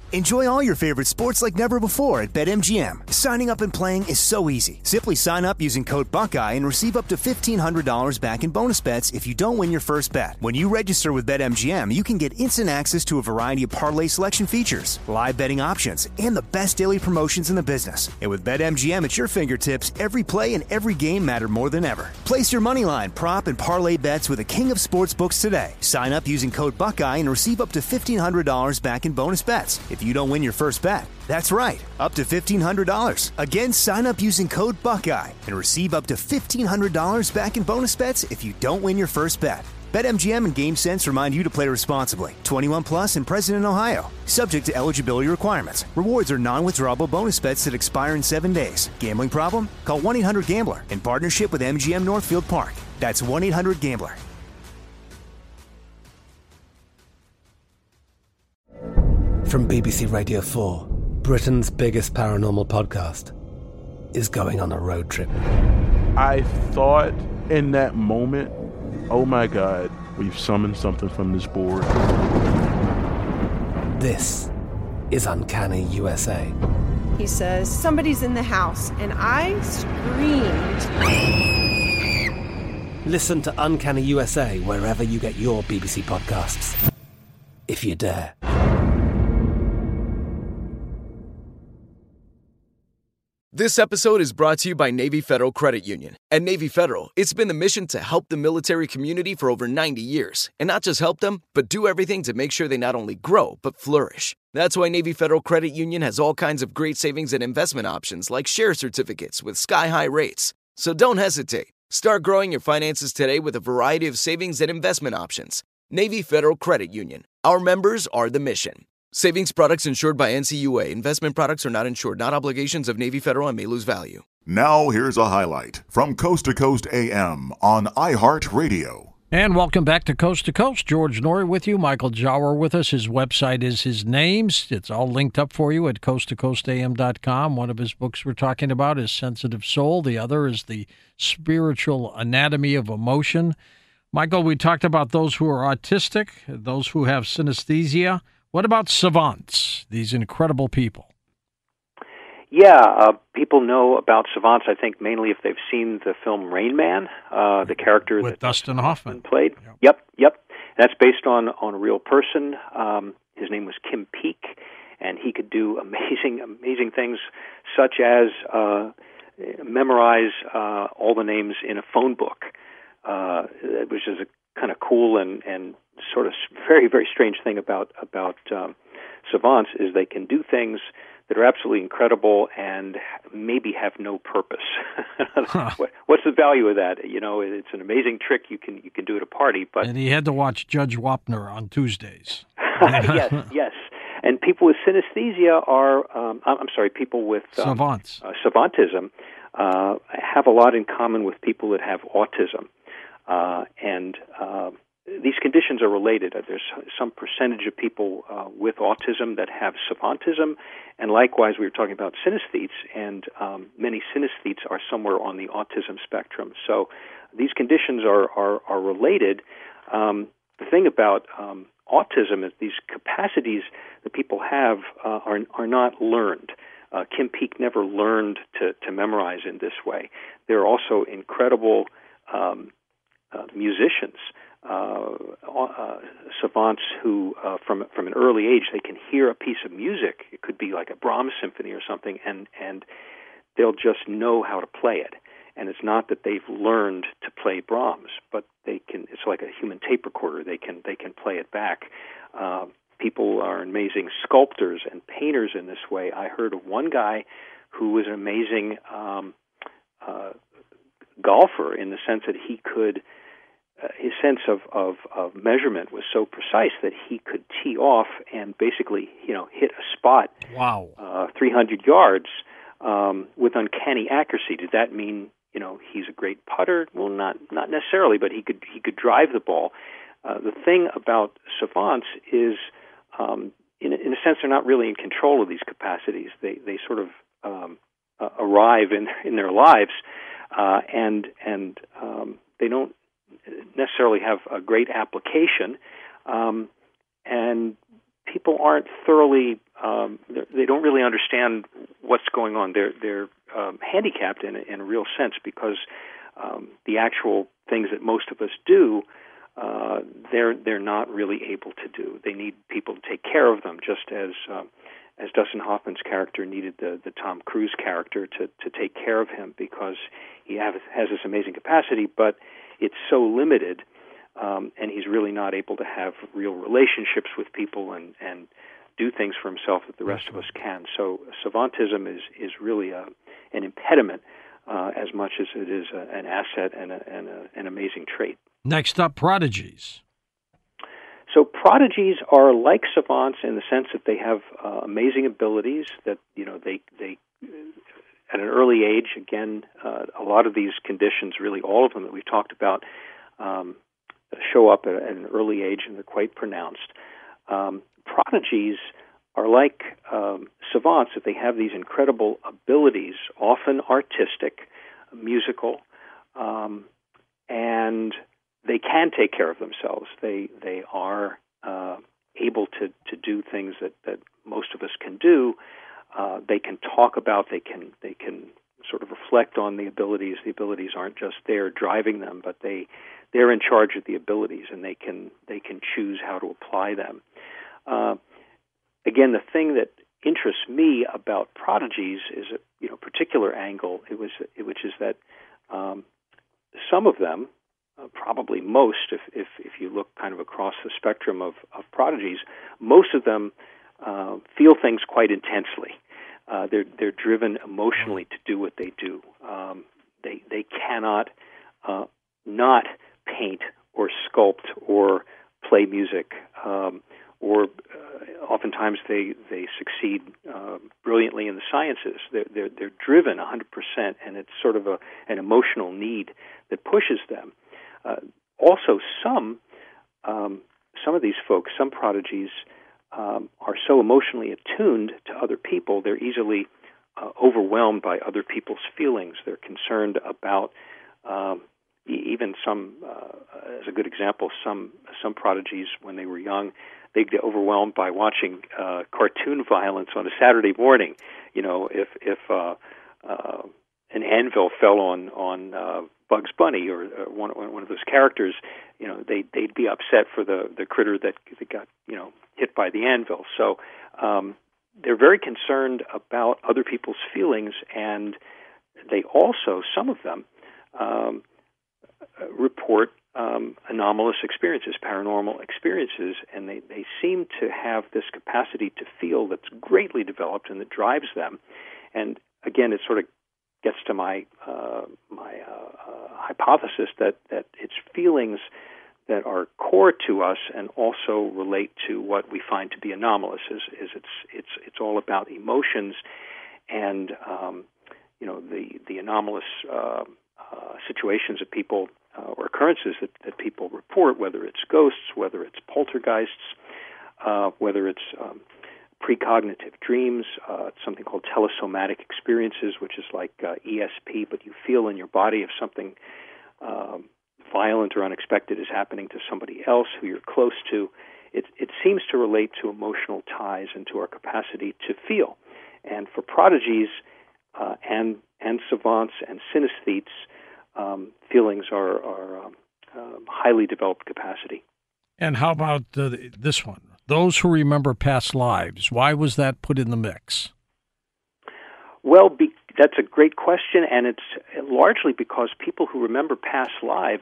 Enjoy all your favorite sports like never before at BetMGM. Signing up and playing is so easy. Simply sign up using code Buckeye and receive up to $1,500 back in bonus bets if you don't win your first bet. When you register with BetMGM, you can get instant access to a variety of parlay selection features, live betting options, and the best daily promotions in the business. And with BetMGM at your fingertips, every play and every game matter more than ever. Place your moneyline, prop, and parlay bets with the king of sportsbooks today. Sign up using code Buckeye and receive up to $1,500 back in bonus bets if you don't win your first bet. That's right, up to $1,500. Again, sign up using code Buckeye and receive up to $1,500 back in bonus bets if you don't win your first bet. BetMGM and GameSense remind you to play responsibly. 21 plus and present in Ohio. Subject to eligibility requirements. Rewards are non-withdrawable bonus bets that expire in 7 days. Gambling problem? Call 1-800-GAMBLER in partnership with MGM Northfield Park. That's 1-800-GAMBLER. From BBC Radio 4, Britain's biggest paranormal podcast is going on a road trip. I thought in that moment, oh my God, we've summoned something from this board. This is Uncanny USA. He says, somebody's in the house, and I screamed. Listen to Uncanny USA wherever you get your BBC podcasts, if you dare. This episode is brought to you by Navy Federal Credit Union. At Navy Federal, it's been the mission to help the military community for over 90 years. And not just help them, but do everything to make sure they not only grow, but flourish. That's why Navy Federal Credit Union has all kinds of great savings and investment options like share certificates with sky-high rates. So don't hesitate. Start growing your finances today with a variety of savings and investment options. Navy Federal Credit Union. Our members are the mission. Savings products insured by NCUA. Investment products are not insured, not obligations of Navy Federal and may lose value. Now here's a highlight from Coast to Coast AM on iHeartRadio. And welcome back to Coast. George Noory with you. Michael Jauer with us. His website is his names. It's all linked up for you at coasttocoastam.com. One of his books we're talking about is Sensitive Soul. The other is The Spiritual Anatomy of Emotion. Michael, we talked about those who are autistic, those who have synesthesia. What about savants, these incredible people? Yeah, people know about savants, I think, mainly if they've seen the film Rain Man, the character with that Dustin Hoffman played. Yep. That's based on a real person. His name was Kim Peek, and he could do amazing things, such as memorize all the names in a phone book, which is a kind of cool and sort of very, very strange thing about savants is they can do things that are absolutely incredible and maybe have no purpose. What's the value of that? You know, it's an amazing trick you can do at a party, but and he had to watch Judge Wapner on Tuesdays. yes. And people with synesthesia are, people with savants, savantism, have a lot in common with people that have autism. These conditions are related. There's some percentage of people with autism that have savantism, and likewise, we were talking about synesthetes, and many synesthetes are somewhere on the autism spectrum. So these conditions are related. The thing about autism is these capacities that people have are not learned. Kim Peek never learned to memorize in this way. There are also incredible musicians, savants who, from an early age, they can hear a piece of music. It could be like a Brahms symphony or something, and they'll just know how to play it. And it's not that they've learned to play Brahms, but they can. It's like a human tape recorder. They can play it back. People are amazing sculptors and painters in this way. I heard of one guy who was an amazing golfer in the sense that he could. His sense of measurement was so precise that he could tee off and basically, hit a spot. Wow. 300 yards with uncanny accuracy. Did that mean, he's a great putter? Well, not necessarily, but he could drive the ball. The thing about savants is, in a sense, they're not really in control of these capacities. They sort of arrive in their lives, and they don't necessarily have a great application, and people aren't thoroughly they don't really understand what's going on. They're handicapped in a real sense because the actual things that most of us do, they're not really able to do. They need people to take care of them, just as Dustin Hoffman's character needed the Tom Cruise character to take care of him, because he has this amazing capacity, but it's so limited, and he's really not able to have real relationships with people and do things for himself that the rest of us can. So savantism is really an impediment as much as it is an asset and an amazing trait. Next up, prodigies. So prodigies are like savants in the sense that they have amazing abilities that, they at an early age, again, a lot of these conditions, really all of them that we've talked about, show up at an early age, and they're quite pronounced. Prodigies are like savants, that they have these incredible abilities, often artistic, musical, and they can take care of themselves. They are able to do things that most of us can do. They can talk about. They can sort of reflect on the abilities. The abilities aren't just there driving them, but they're in charge of the abilities, and they can choose how to apply them. Again, the thing that interests me about prodigies is a particular angle, which is that some of them, probably most, if you look kind of across the spectrum of prodigies, most of them feel things quite intensely. They're driven emotionally to do what they do. They cannot not paint or sculpt or play music, or oftentimes they succeed brilliantly in the sciences. They're driven 100%, and it's sort of an emotional need that pushes them. Also, some of these folks, some prodigies, are so emotionally attuned to other people, they're easily overwhelmed by other people's feelings. They're concerned about even some, as a good example, some prodigies when they were young, they'd get overwhelmed by watching cartoon violence on a Saturday morning. If an anvil fell on Bugs Bunny or one of those characters, they'd be upset for the critter that got hit by the anvil. So they're very concerned about other people's feelings, and they also, some of them, report anomalous experiences, paranormal experiences, and they seem to have this capacity to feel that's greatly developed and that drives them. And again, it sort of gets to my hypothesis that it's feelings that are core to us and also relate to what we find to be anomalous. Is it's all about emotions and the anomalous situations that people or occurrences that people report, whether it's ghosts, whether it's poltergeists, whether it's precognitive dreams, something called telesomatic experiences, which is like ESP, but you feel in your body if something violent or unexpected is happening to somebody else who you're close to. It seems to relate to emotional ties and to our capacity to feel. And for prodigies and savants and synesthetes, feelings are highly developed capacity. And how about this one? Those who remember past lives. Why was that put in the mix? Well, that's a great question, and it's largely because people who remember past lives,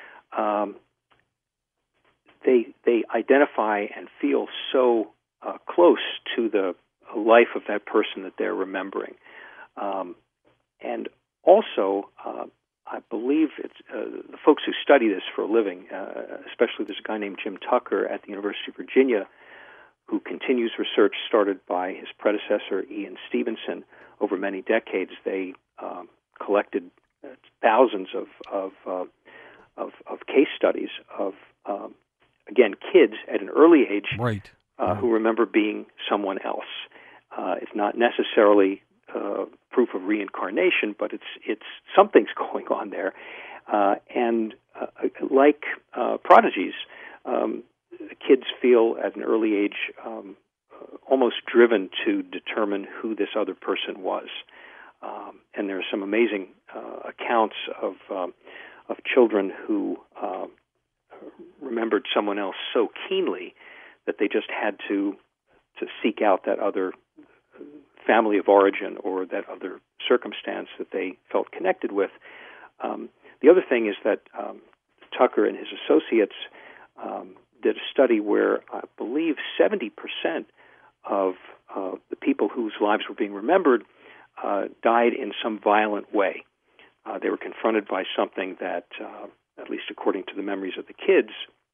they identify and feel so close to the life of that person that they're remembering. And also, I believe it's the folks who study this for a living, especially there's a guy named Jim Tucker at the University of Virginia who continues research started by his predecessor, Ian Stevenson, over many decades. They collected thousands of case studies of, again, kids at an early age right. Who remember being someone else. It's not necessarily proof of reincarnation, but it's something's going on there. And like prodigies, kids feel at an early age almost driven to determine who this other person was. And there are some amazing accounts of children who remembered someone else so keenly that they just had to seek out that other family of origin or that other circumstance that they felt connected with. The other thing is that Tucker and his associates did a study where I believe 70% of the people whose lives were being remembered died in some violent way. They were confronted by something that, at least according to the memories of the kids,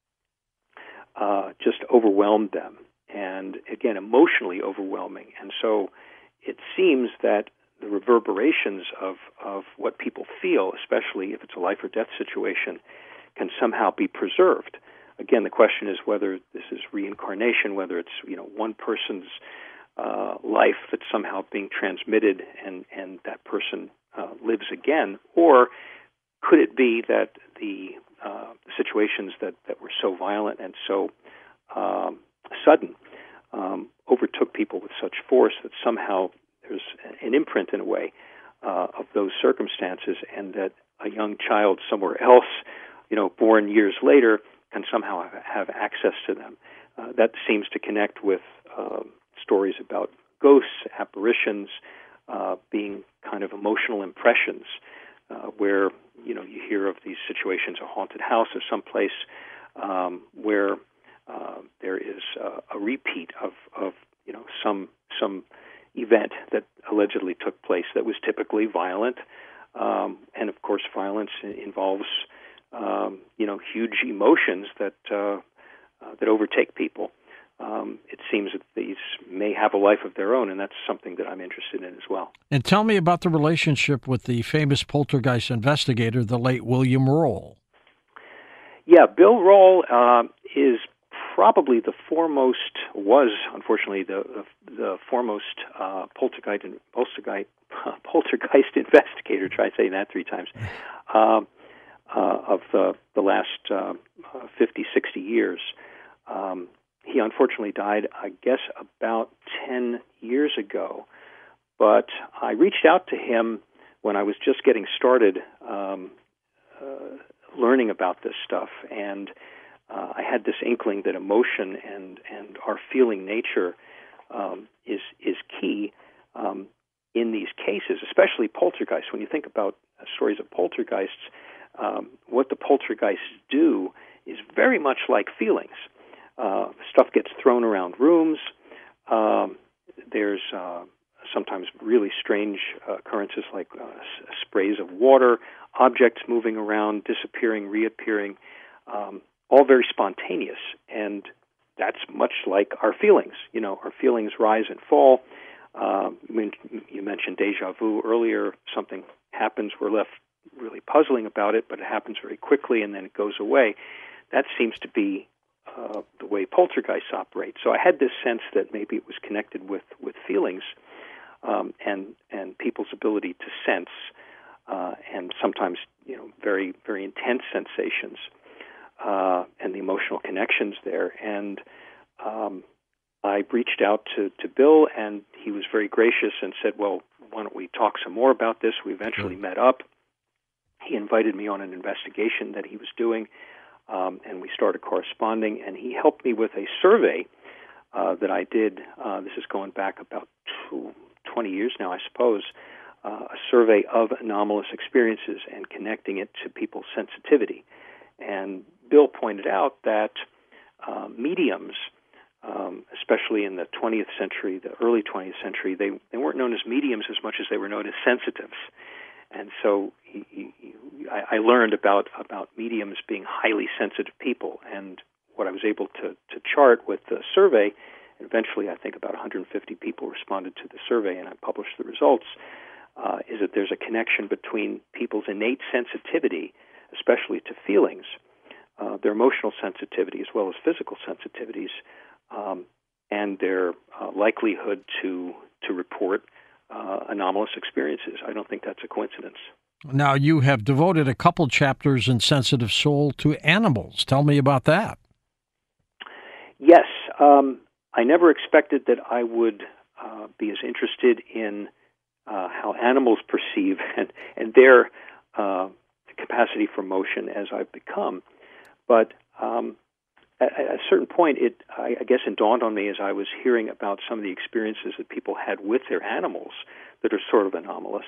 just overwhelmed them, and again, emotionally overwhelming. And so it seems that the reverberations of what people feel, especially if it's a life or death situation, can somehow be preserved. Again, the question is whether this is reincarnation, whether it's one person's life that's somehow being transmitted and that person lives again, or could it be that the situations that were so violent and so sudden overtook people with such force that somehow there's an imprint in a way of those circumstances, and that a young child somewhere else, born years later, can somehow have access to them. That seems to connect with stories about ghosts, apparitions, being kind of emotional impressions, where you hear of these situations, a haunted house or someplace where there is a repeat of some event that allegedly took place that was typically violent, and of course violence involves huge emotions that overtake people. It seems that these may have a life of their own, and that's something that I'm interested in as well. And tell me about the relationship with the famous poltergeist investigator, the late William Roll. Yeah, Bill Roll is probably was unfortunately the foremost poltergeist investigator. Try saying that 3 times. Of the last 50, 60 years. He unfortunately died, I guess, about 10 years ago. But I reached out to him when I was just getting started learning about this stuff, and I had this inkling that emotion and our feeling nature is key in these cases, especially poltergeists. When you think about stories of poltergeists, what the poltergeists do is very much like feelings. Stuff gets thrown around rooms. There's sometimes really strange occurrences like sprays of water, objects moving around, disappearing, reappearing, all very spontaneous. And that's much like our feelings. Our feelings rise and fall. You mentioned deja vu earlier. Something happens, we're left really puzzling about it, but it happens very quickly and then it goes away. That seems to be the way poltergeists operate. So I had this sense that maybe it was connected with feelings and people's ability to sense and sometimes very, very intense sensations and the emotional connections there. And I reached out to Bill, and he was very gracious and said, well, why don't we talk some more about this? We eventually met up. He invited me on an investigation that he was doing, and we started corresponding, and he helped me with a survey that I did. This is going back about 20 years now, I suppose, a survey of anomalous experiences and connecting it to people's sensitivity. And Bill pointed out that mediums, especially in the 20th century, the early 20th century, they weren't known as mediums as much as they were known as sensitives. And so I learned about mediums being highly sensitive people. And what I was able to chart with the survey, eventually I think about 150 people responded to the survey, and I published the results, is that there's a connection between people's innate sensitivity, especially to feelings, their emotional sensitivity as well as physical sensitivities, and their likelihood to report anomalous experiences. I don't think that's a coincidence. Now, you have devoted a couple chapters in Sensitive Soul to animals. Tell me about that. Yes. I never expected that I would be as interested in how animals perceive and their capacity for motion as I've become. But at a certain point, I guess it dawned on me as I was hearing about some of the experiences that people had with their animals that are sort of anomalous.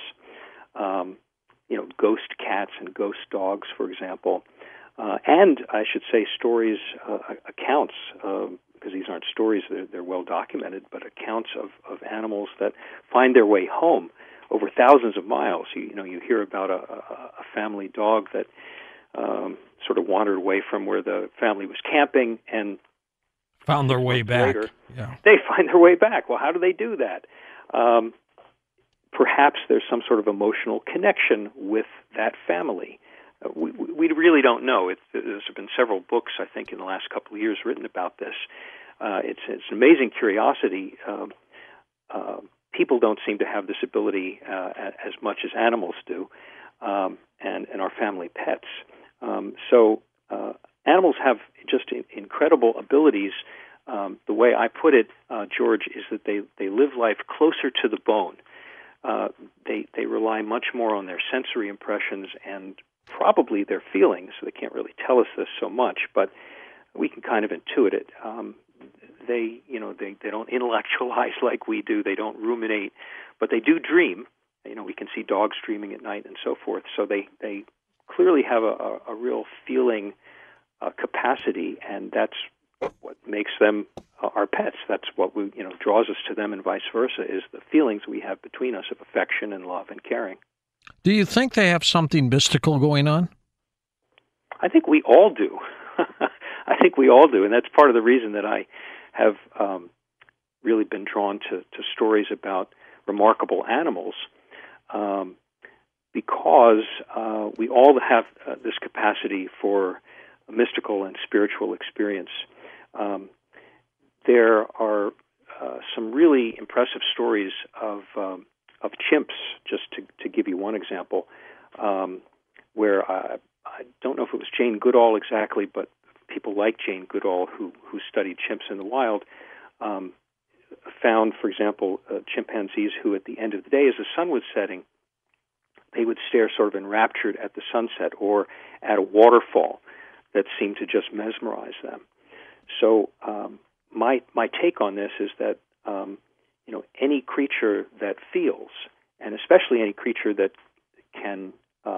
Ghost cats and ghost dogs, for example. And I should say stories, accounts, because these aren't stories, they're well documented, but accounts of animals that find their way home over thousands of miles. You hear about a family dog that sort of wandered away from where the family was camping and found their way back. Later, they find their way back. Well, how do they do that? Perhaps there's some sort of emotional connection with that family. We really don't know. There's been several books, I think, in the last couple of years written about this. It's an amazing curiosity. People don't seem to have this ability as much as animals do, and our family pets. So animals have just incredible abilities. The way I put it, George, is that they live life closer to the bone. They rely much more on their sensory impressions and probably their feelings. They can't really tell us this so much, but we can kind of intuit it. They don't intellectualize like we do. They don't ruminate, but they do dream. We can see dogs dreaming at night and so forth. So they clearly have a real feeling capacity, and that's what makes them our pets. That's what draws us to them, and vice versa, is the feelings we have between us of affection and love and caring. Do you think they have something mystical going on? I think we all do. I think we all do, and that's part of the reason that I have really been drawn to stories about remarkable animals, because we all have this capacity for a mystical and spiritual experience. There are some really impressive stories of chimps, just to give you one example, where I don't know if it was Jane Goodall exactly, but people like Jane Goodall who studied chimps in the wild found, for example, chimpanzees who at the end of the day, as the sun was setting, they would stare sort of enraptured at the sunset or at a waterfall that seemed to just mesmerize them. So my take on this is that any creature that feels, and especially any creature that can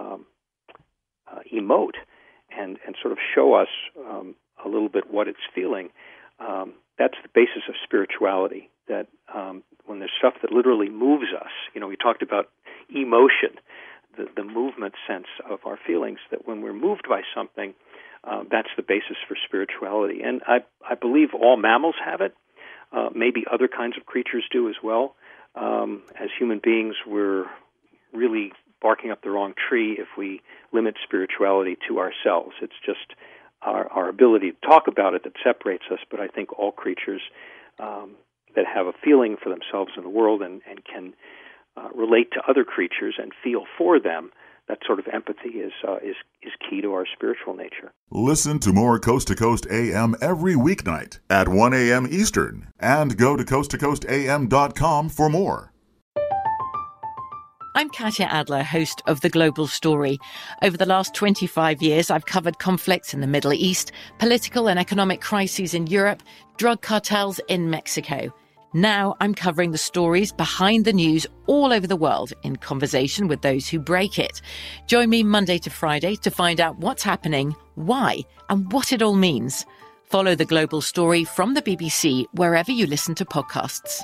emote and sort of show us a little bit what it's feeling, that's the basis of spirituality. That when there's stuff that literally moves us, we talked about emotion, the movement sense of our feelings, that when we're moved by something, that's the basis for spirituality. And I believe all mammals have it. Maybe other kinds of creatures do as well. As human beings, we're really barking up the wrong tree if we limit spirituality to ourselves. It's just our ability to talk about it that separates us, but I think all creatures that have a feeling for themselves in the world and can relate to other creatures and feel for them, that sort of empathy is key to our spiritual nature. Listen to more Coast to Coast AM every weeknight at 1 a.m. Eastern, and go to coasttocoastam.com for more. I'm Katya Adler, host of The Global Story. Over the last 25 years, I've covered conflicts in the Middle East, political and economic crises in Europe, drug cartels in Mexico. Now I'm covering the stories behind the news all over the world in conversation with those who break it. Join me Monday to Friday to find out what's happening, why, and what it all means. Follow The Global Story from the BBC wherever you listen to podcasts.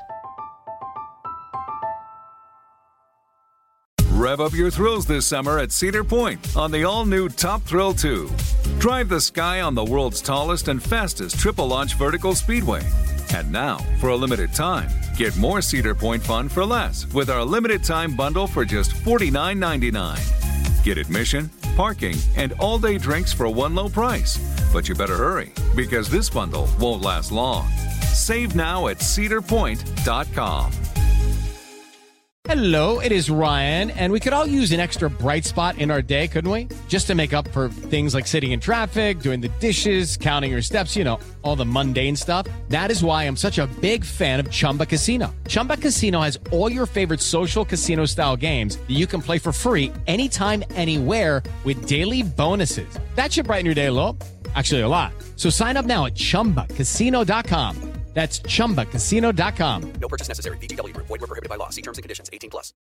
Rev up your thrills this summer at Cedar Point on the all-new Top Thrill 2. Drive the sky on the world's tallest and fastest triple-launch vertical speedway. And now, for a limited time, get more Cedar Point fun for less with our limited-time bundle for just $49.99. Get admission, parking, and all-day drinks for one low price. But you better hurry, because this bundle won't last long. Save now at cedarpoint.com. Hello, it is Ryan, and we could all use an extra bright spot in our day, couldn't we? Just to make up for things like sitting in traffic, doing the dishes, counting your steps, you know, all the mundane stuff. That is why I'm such a big fan of Chumba Casino. Chumba Casino has all your favorite social casino-style games that you can play for free anytime, anywhere with daily bonuses. That should brighten your day a little. Actually, a lot. So sign up now at ChumbaCasino.com. That's ChumbaCasino.com. No purchase necessary. VGW Group. Void where prohibited by law. See terms and conditions. 18+.